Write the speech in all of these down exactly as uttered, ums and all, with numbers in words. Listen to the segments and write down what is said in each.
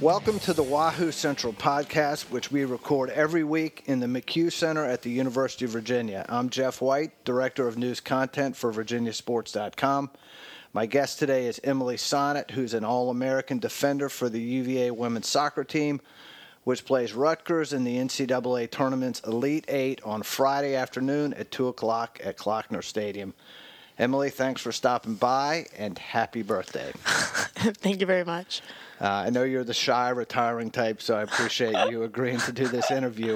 Welcome to the Wahoo Central podcast, which we record every week in the McHugh Center at the University of Virginia. I'm Jeff White, Director of News Content for Virginia Sports dot com. My guest today is Emily Sonnett, who's an All-American defender for the U V A women's soccer team, which plays Rutgers in the N C double A Tournament's Elite Eight on Friday afternoon at two o'clock at Klockner Stadium. Emily, thanks for stopping by, and happy birthday. Thank you very much. Uh, I know you're the shy, retiring type, so I appreciate you agreeing to do this interview.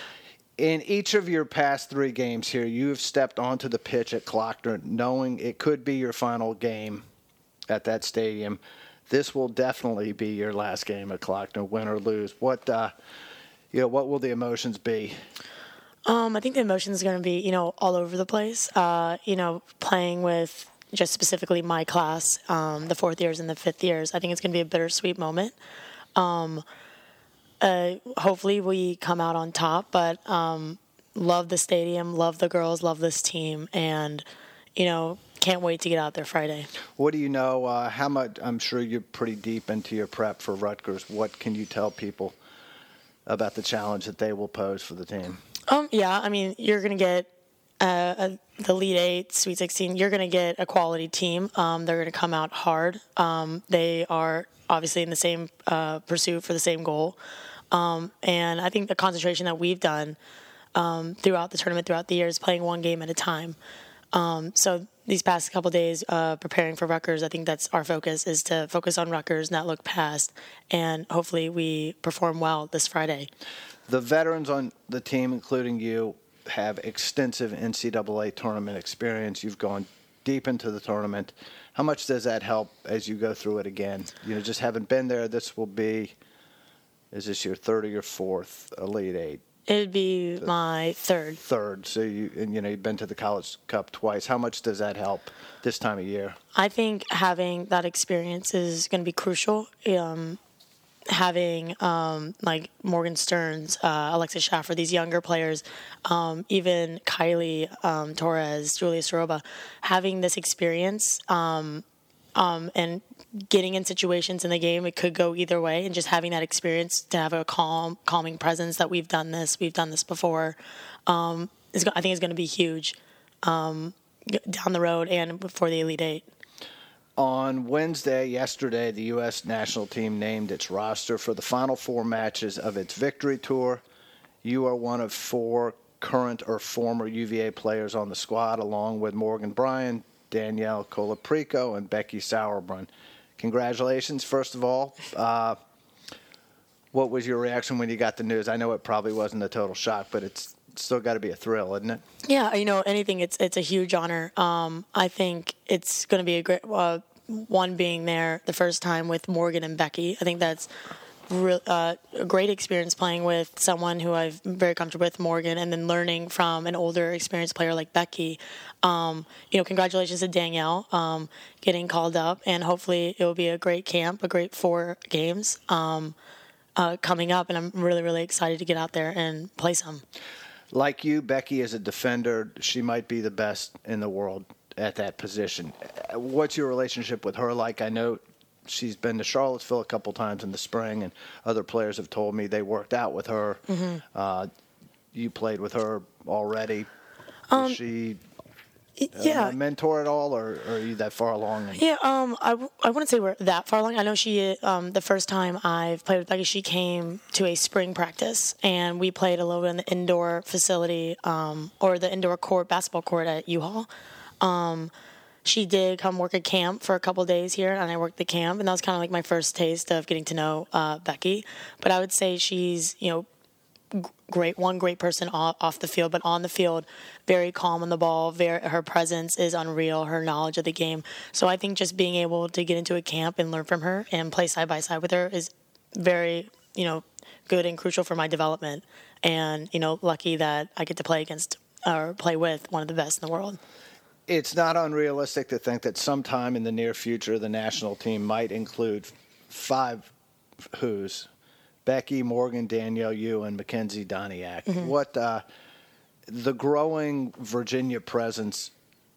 In each of your past three games here, you have stepped onto the pitch at Klockner knowing it could be your final game at that stadium. This will definitely be your last game at Klockner, win or lose. What, uh, you know, what will the emotions be? Um, I think the emotions are going to be, you know, all over the place. Uh, you know, playing with just specifically my class, um, the fourth years and the fifth years. I think it's going to be a bittersweet moment. Um, uh, hopefully we come out on top, but um, love the stadium, love the girls, love this team, and, you know, can't wait to get out there Friday. What do you know? Uh, how much? I'm sure you're pretty deep into your prep for Rutgers. What can you tell people about the challenge that they will pose for the team? Um, yeah, I mean, you're going to get uh, a, the Elite Eight, Sweet sixteen. You're going to get a quality team. Um, they're going to come out hard. Um, they are obviously in the same uh, pursuit for the same goal. Um, and I think the concentration that we've done um, throughout the tournament, throughout the year, is playing one game at a time. Um, so these past couple days uh, preparing for Rutgers, I think that's our focus, is to focus on Rutgers, not look past, and hopefully we perform well this Friday. The veterans on the team, including you, have extensive N C double A tournament experience. You've gone deep into the tournament. How much does that help as you go through it again? You know, just having been there, this will be, is this your third or your fourth Elite Eight? It'd be the my third. Third. So, you and you know, you've been to the College Cup twice. How much does that help this time of year? I think having that experience is going to be crucial. Um, having um, like Morgan Stearns, uh, Alexis Schaffer, these younger players, um, even Kylie um, Torres, Julia Soroba, having this experience um, um, and getting in situations in the game, it could go either way, and just having that experience to have a calm, calming presence that we've done this, we've done this before, um, is, I think is going to be huge um, down the road and before the Elite Eight. On Wednesday, yesterday, the U S national team named its roster for the final four matches of its victory tour. You are one of four current or former U V A players on the squad, along with Morgan Bryan, Danielle Colaprico, and Becky Sauerbrunn. Congratulations, first of all. Uh, what was your reaction when you got the news? I know it probably wasn't a total shock, but it's still got to be a thrill, isn't it? Yeah, you know, anything, it's it's a huge honor. Um, I think it's going to be a great uh, one being there the first time with Morgan and Becky. I think that's re- uh, a great experience playing with someone who I'm very comfortable with, Morgan, and then learning from an older, experienced player like Becky. Um, you know, congratulations to Danielle um, getting called up, and hopefully it will be a great camp, a great four games um, uh, coming up, and I'm really, really excited to get out there and play some. Like you, Becky is a defender. She might be the best in the world at that position. What's your relationship with her like? I know she's been to Charlottesville a couple times in the spring, and other players have told me they worked out with her. Mm-hmm. Uh, you played with her already. Um, is she yeah. a mentor at all, or, or are you that far along? Yeah, um, I, w- I wouldn't say we're that far along. I know she, um, the first time I've played with Becky, she came to a spring practice, and we played a little bit in the indoor facility, um, or the indoor court, basketball court at U-Haul. Um, she did come work at camp for a couple days here, and I worked the camp, and that was kind of like my first taste of getting to know uh, Becky. But I would say she's, you know, great, one great person off, off the field, but on the field, very calm on the ball. Very, her presence is unreal, her knowledge of the game. So I think just being able to get into a camp and learn from her and play side by side with her is very, you know, good and crucial for my development. And, you know, lucky that I get to play against or play with one of the best in the world. It's not unrealistic to think that sometime in the near future the national team might include five who's Becky, Morgan, Danielle, you, and Mackenzie Doniak. Mm-hmm. What uh, the growing Virginia presence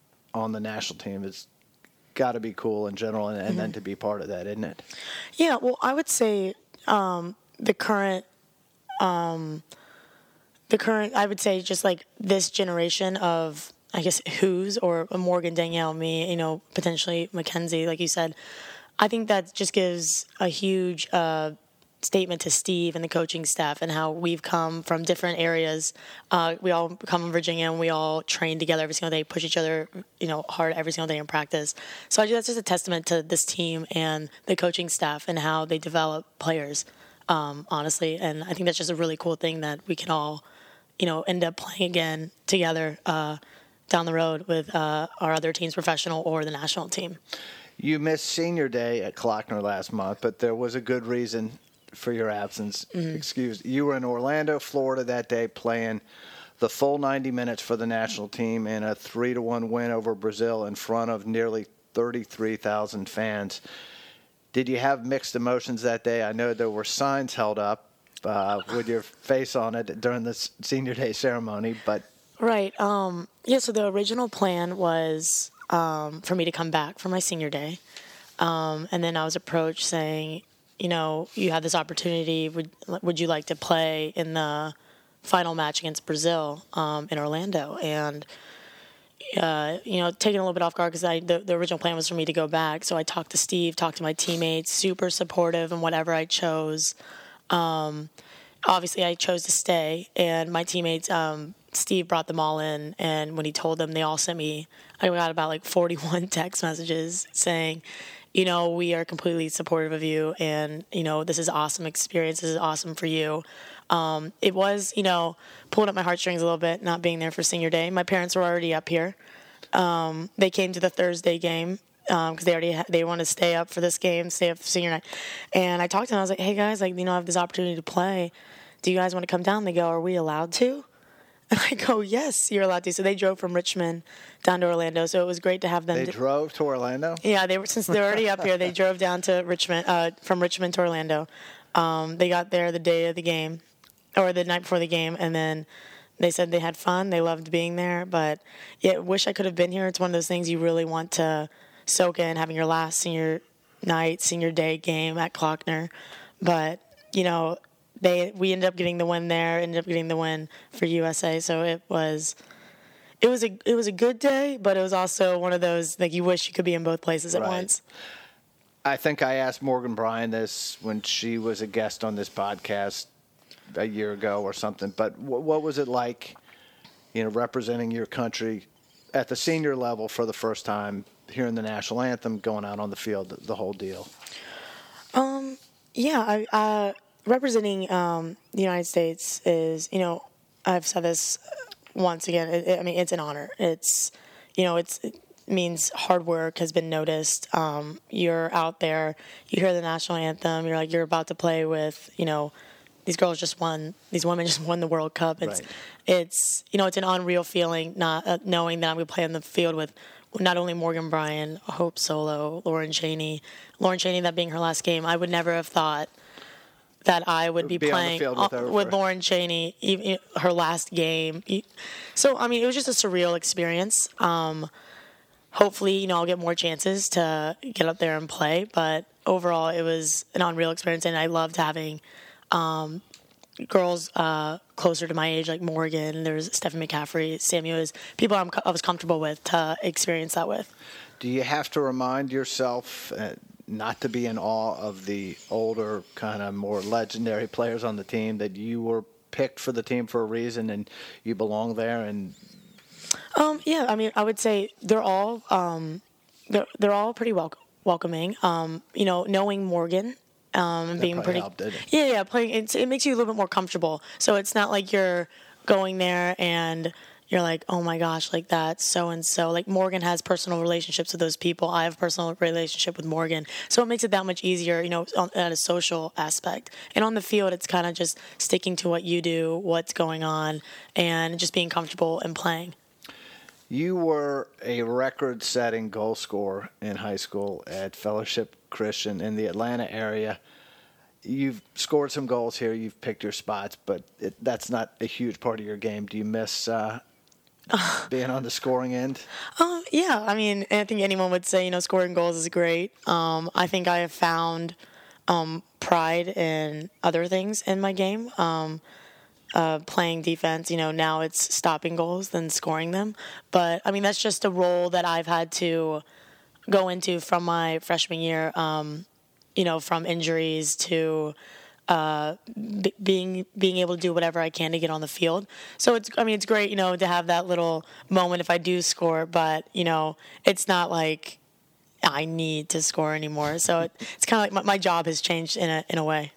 on the national team has got to be cool in general, and, and mm-hmm. then to be part of that, isn't it? Yeah, well, I would say um, the current, um, the current, I would say just like this generation of, I guess, who's, or Morgan, Danielle, me, you know, potentially Mackenzie, like you said, I think that just gives a huge uh, statement to Steve and the coaching staff and how we've come from different areas. Uh, we all come from Virginia and we all train together every single day, push each other, you know, hard every single day in practice. So I think that's just a testament to this team and the coaching staff and how they develop players, um, honestly. And I think that's just a really cool thing that we can all, you know, end up playing again together uh, down the road with uh, our other teams, professional or the national team. You missed senior day at Klockner last month, but there was a good reason for your absence. Mm-hmm. Excuse. You were in Orlando, Florida that day playing the full ninety minutes for the national team in a three to one win over Brazil in front of nearly thirty-three thousand fans. Did you have mixed emotions that day? I know there were signs held up uh, with your face on it during the senior day ceremony, but right. Um, yeah. So the original plan was Um, for me to come back for my senior day. Um, and then I was approached saying, you know, you have this opportunity. Would would you like to play in the final match against Brazil um, in Orlando? And, uh, you know, taking a little bit off guard because the, the original plan was for me to go back. So I talked to Steve, talked to my teammates, super supportive in whatever I chose. Um, obviously, I chose to stay. And my teammates, um, Steve brought them all in. And when he told them, they all sent me, I got about like forty-one text messages saying, you know, we are completely supportive of you. And, you know, this is an awesome experience. This is awesome for you. Um, it was, you know, pulling up my heartstrings a little bit, not being there for senior day. My parents were already up here. Um, they came to the Thursday game because um, they already ha- they want to stay up for this game, stay up for senior night. And I talked to them. I was like, hey, guys, like, you know, I have this opportunity to play. Do you guys want to come down? They go, are we allowed to? And I go, yes, you're allowed to. So they drove from Richmond down to Orlando. So it was great to have them. They d- drove to Orlando? Yeah, they were since they're already up here. They drove down to Richmond, uh, from Richmond to Orlando. Um, they got there the day of the game, or the night before the game, and then they said they had fun. They loved being there. But yeah, wish I could have been here. It's one of those things you really want to soak in, having your last senior night, senior day game at Klockner. But, you know, They we ended up getting the win there, ended up getting the win for U S A. So it was it was a it was a good day, but it was also one of those like you wish you could be in both places at right. once. I think I asked Morgan Bryan this when she was a guest on this podcast a year ago or something. But w- what was it like, you know, representing your country at the senior level for the first time, hearing the national anthem, going out on the field, the, the whole deal? Um. Yeah. I. Uh, Representing um, the United States is, you know, I've said this once again. It, it, I mean, it's an honor. It's, you know, it's it means hard work has been noticed. Um, you're out there, you hear the national anthem. You're like, you're about to play with, you know, these girls just won. These women just won the World Cup. It's, right. it's, you know, it's an unreal feeling, not uh, knowing that I'm going to play on the field with not only Morgan Bryan, Hope Solo, Lauren Cheney, Lauren Cheney. That being her last game, I would never have thought that I would be, be playing with, with, with Lauren Cheney, even her last game. So, I mean, it was just a surreal experience. Um, hopefully, you know, I'll get more chances to get up there and play. But overall, it was an unreal experience, and I loved having um, girls uh, closer to my age, like Morgan. There's Stephen McCaffrey, Samuel, people I'm, I was comfortable with to experience that with. Do you have to remind yourself uh, not to be in awe of the older, kind of more legendary players on the team, that you were picked for the team for a reason and you belong there? And um, yeah, I mean, I would say they're all um, they're they're all pretty wel- welcoming. Um, you know, knowing Morgan um, and being pretty, helped, didn't it? yeah, yeah, playing it's, it makes you a little bit more comfortable. So it's not like you're going there and you're like, oh my gosh, like that's so and so. Like Morgan has personal relationships with those people. I have a personal relationship with Morgan. So it makes it that much easier, you know, on, at a social aspect. And on the field, it's kind of just sticking to what you do, what's going on, and just being comfortable and playing. You were a record-setting goal scorer in high school at Fellowship Christian in the Atlanta area. You've scored some goals here. You've picked your spots, but it, that's not a huge part of your game. Do you miss uh, being on the scoring end? Um, yeah, I mean, I think anyone would say, you know, scoring goals is great. Um, I think I have found um, pride in other things in my game. Um, uh, playing defense, you know, now it's stopping goals than scoring them. But, I mean, that's just a role that I've had to go into from my freshman year, um, you know, from injuries to uh, b- being being able to do whatever I can to get on the field. So, it's I mean, it's great, you know, to have that little moment if I do score. But, you know, it's not like I need to score anymore. So it, it's kind of like my, my job has changed in a in a way.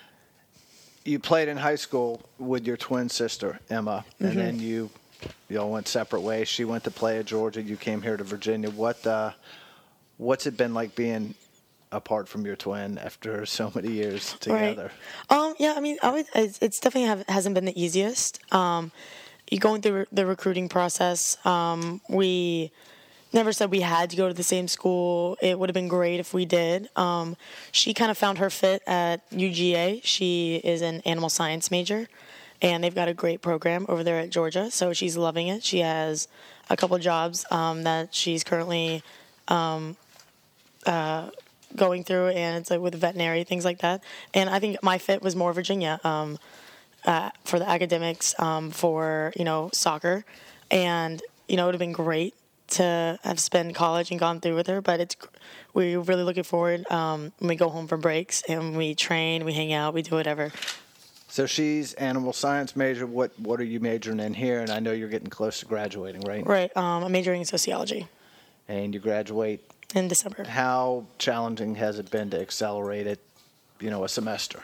You played in high school with your twin sister, Emma, and Mm-hmm. then you you all went separate ways. She went to play at Georgia. You came here to Virginia. What uh, what's it been like being apart from your twin after so many years together? Right. Um, yeah, I mean, I would, it's, it's definitely have, hasn't been the easiest. Um, you going through the recruiting process. Um, we never said we had to go to the same school. It would have been great if we did. Um, she kind of found her fit at U G A. She is an animal science major, and they've got a great program over there at Georgia. So she's loving it. She has a couple jobs um, that she's currently um, uh, going through, and it's like with veterinary, things like that. And I think my fit was more Virginia um, uh, for the academics, um, for, you know, soccer. And, you know, it would have been great to have spent college and gone through with her, but it's we're really looking forward um, when we go home for breaks and we train, we hang out, we do whatever. So she's animal science major. What what are you majoring in here? And I know you're getting close to graduating, right? Right. Um, I'm majoring in sociology And you graduate. in December. How challenging has it been to accelerate it, you know, a semester?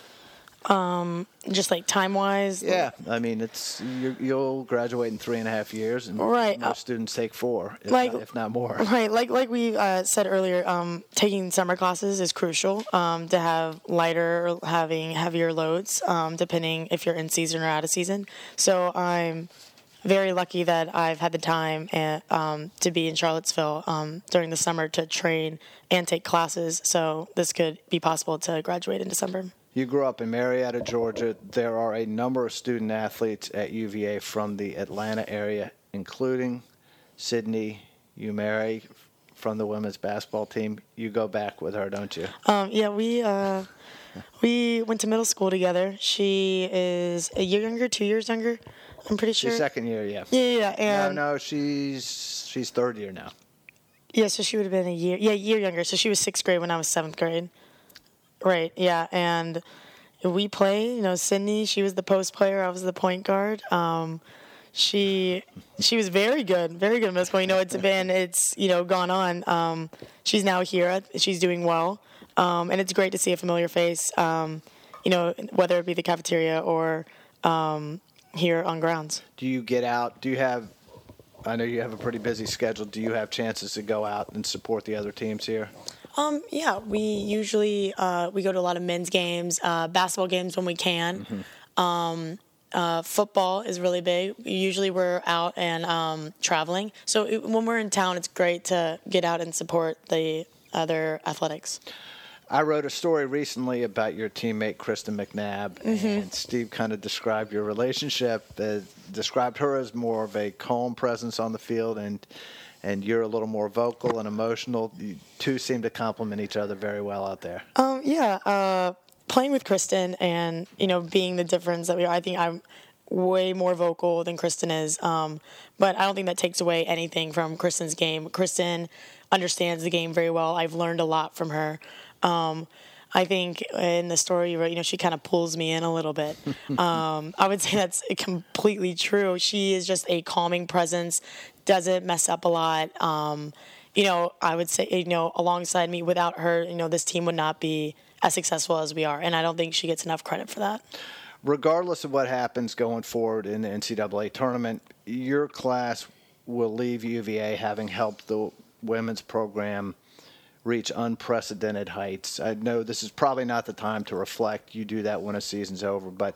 Um, just like time wise. Yeah, I mean, it's you, you'll graduate in three and a half years, and Right. most Uh, students take four, if, like- not, if not more. Right, like like we uh, said earlier, um, taking summer classes is crucial um, to have lighter or having heavier loads, um, depending if you're in season or out of season. So I'm very lucky that I've had the time and, um, to be in Charlottesville um, during the summer to train and take classes. So this could be possible to graduate in December. You grew up in Marietta, Georgia. There are a number of student athletes at U V A from the Atlanta area, including Sydney Umeri from the women's basketball team. You go back with her, don't you? Um, yeah, we uh, we went to middle school together. She is a year younger, two years younger. I'm pretty sure. She's second year, yeah. Yeah, yeah, yeah. And no, no, she's she's third year now. yeah, so she would have been a year, yeah, a year younger. So she was sixth grade when I was seventh grade. Right, yeah, and we play. You know, Sydney, she was the post player. I was the point guard. Um, she she was very good, very good in middle school. You know, it's been it's you know gone on. Um, she's now here. She's doing well, um, and it's great to see a familiar face. Um, you know, whether it be the cafeteria or um, here on grounds. Do you get out? Do you have? I know you have a pretty busy schedule. Do you have chances to go out and support the other teams here? Um, yeah, we usually uh, we go to a lot of men's games, uh, basketball games when we can. Mm-hmm. Um, uh, football is really big. Usually we're out and um, traveling. So it, when we're in town, it's great to get out and support the other athletics. I wrote a story recently about your teammate, Kristen McNabb, mm-hmm. and Steve kind of described your relationship, uh, described her as more of a calm presence on the field, and and you're a little more vocal and emotional. You two seem to complement each other very well out there. Um, yeah, uh, playing with Kristen and, you know, being the difference that we are, I think I'm way more vocal than Kristen is. Um, but I don't think that takes away anything from Kristen's game. Kristen understands the game very well. I've learned a lot from her. Um, I think in the story you wrote, you know, she kind of pulls me in a little bit. Um, I would say that's completely true. She is just a calming presence, doesn't mess up a lot. Um, you know, I would say, you know, alongside me, without her, you know, this team would not be as successful as we are. And I don't think she gets enough credit for that. Regardless of what happens going forward in the N C double A tournament, your class will leave U V A having helped the women's program reach unprecedented heights. I know this is probably not the time to reflect. You do that when a season's over. But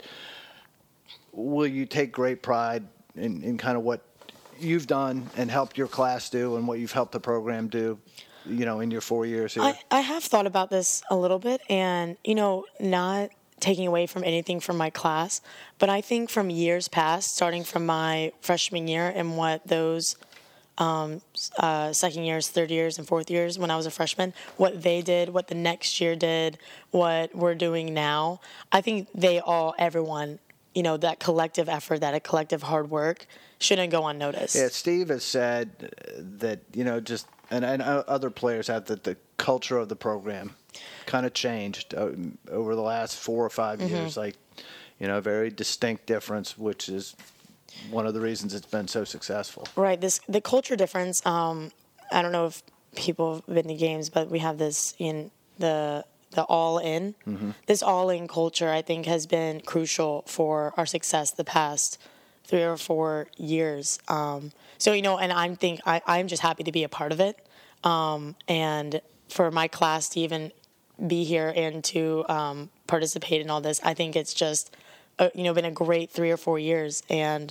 will you take great pride in, in kind of what you've done and helped your class do and what you've helped the program do, you know, in your four years here? I, I have thought about this a little bit, and, you know, not taking away from anything from my class, but I think from years past, starting from my freshman year and what those um, uh, second years, third years, and fourth years when I was a freshman, what they did, what the next year did, what we're doing now, I think they all, everyone, you know, that collective effort, that collective hard work shouldn't go unnoticed. Yeah, Steve has said that, you know, just, and, and other players have, that the culture of the program kind of changed over the last four or five mm-hmm. years. Like, you know, a very distinct difference, which is one of the reasons it's been so successful. Right. This the culture difference. Um, I don't know if people have been to games, but we have this in the the all in. Mm-hmm. This all in culture, I think, has been crucial for our success the past three or four years. Um, so you know, and I'm think I, I'm just happy to be a part of it, um, and for my class to even be here and to um, participate in all this, I think it's just uh, you know been a great three or four years, and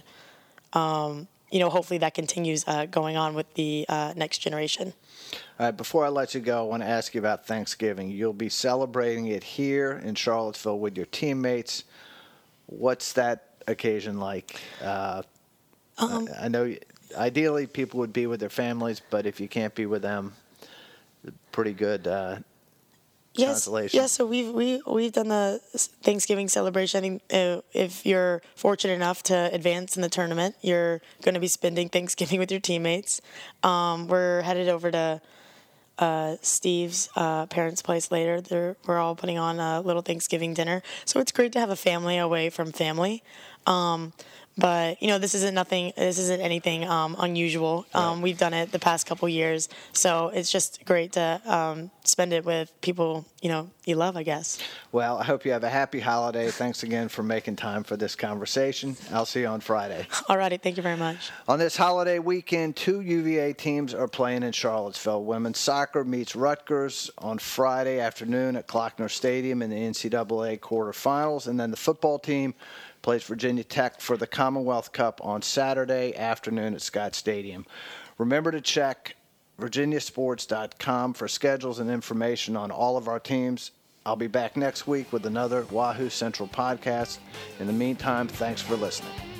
um, you know hopefully that continues uh, going on with the uh, next generation. All right, before I let you go, I want to ask you about Thanksgiving. You'll be celebrating it here in Charlottesville with your teammates. What's that occasion like? Uh, um, I know ideally people would be with their families, but if you can't be with them, pretty good uh, yes, consolation. Yes, so we've we, we've done the Thanksgiving celebration. I think uh, if you're fortunate enough to advance in the tournament, you're going to be spending Thanksgiving with your teammates. Um, we're headed over to uh, Steve's uh, parents' place later. They're, we're all putting on a little Thanksgiving dinner. So it's great to have a family away from family. Um, But, you know, this isn't nothing, this isn't anything um, unusual. Um, right. We've done it the past couple years. So it's just great to um, spend it with people, you know, you love, I guess. Well, I hope you have a happy holiday. Thanks again for making time for this conversation. I'll see you on Friday. All righty. Thank you very much. On this holiday weekend, two U V A teams are playing in Charlottesville. Women's soccer meets Rutgers on Friday afternoon at Klockner Stadium in the N C double A quarterfinals. And then the football team plays Virginia Tech for the Commonwealth Cup on Saturday afternoon at Scott Stadium. Remember to check virginia sports dot com for schedules and information on all of our teams. I'll be back next week with another Wahoo Central podcast. In the meantime, thanks for listening.